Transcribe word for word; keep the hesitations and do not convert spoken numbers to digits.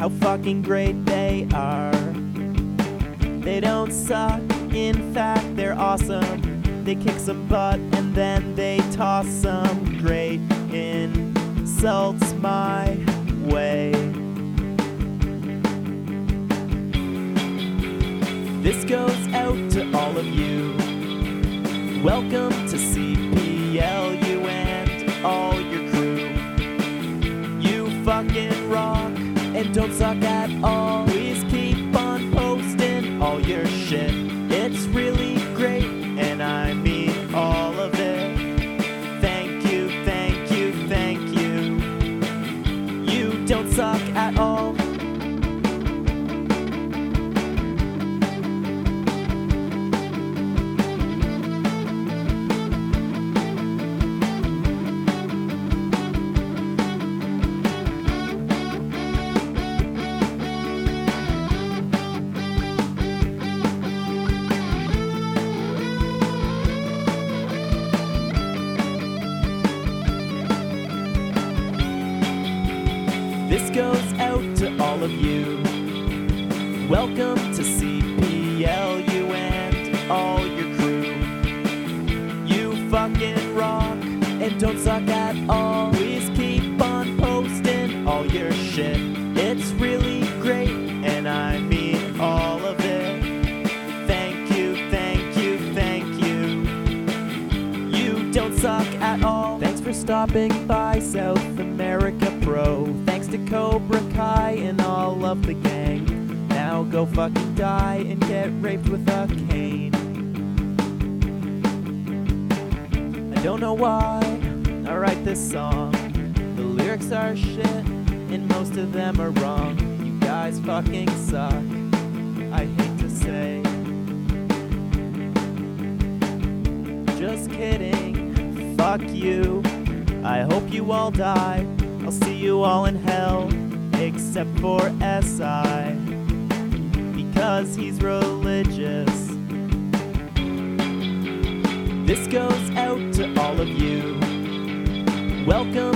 how fucking great they are. They don't suck, in fact they're awesome. They kick some butt and then they toss some great insults my way. This goes out to all of you. Welcome to C P L U and all your crew. You fucking rock and don't suck at all. Please keep on posting all your shit. It's really great, and I mean all of it. Thank you, thank you, thank you. You don't suck at all. This goes out to all of you. Welcome to C P L U and all your crew. You fucking rock and don't suck at all. Please keep on posting all your shit. It's really great, and I mean all of it. Thank you, thank you, thank you. You don't suck at all. Thanks for stopping by South America Pro. Thanks to Cobra Kai and all of the gang. Now go fucking die and get raped with a cane. I don't know why I write this song. The lyrics are shit and most of them are wrong. You guys fucking suck, I hate to say. Just kidding, fuck you. I hope you all die. I'll see you all in hell, except for S I, because he's religious. This goes out to all of you. Welcome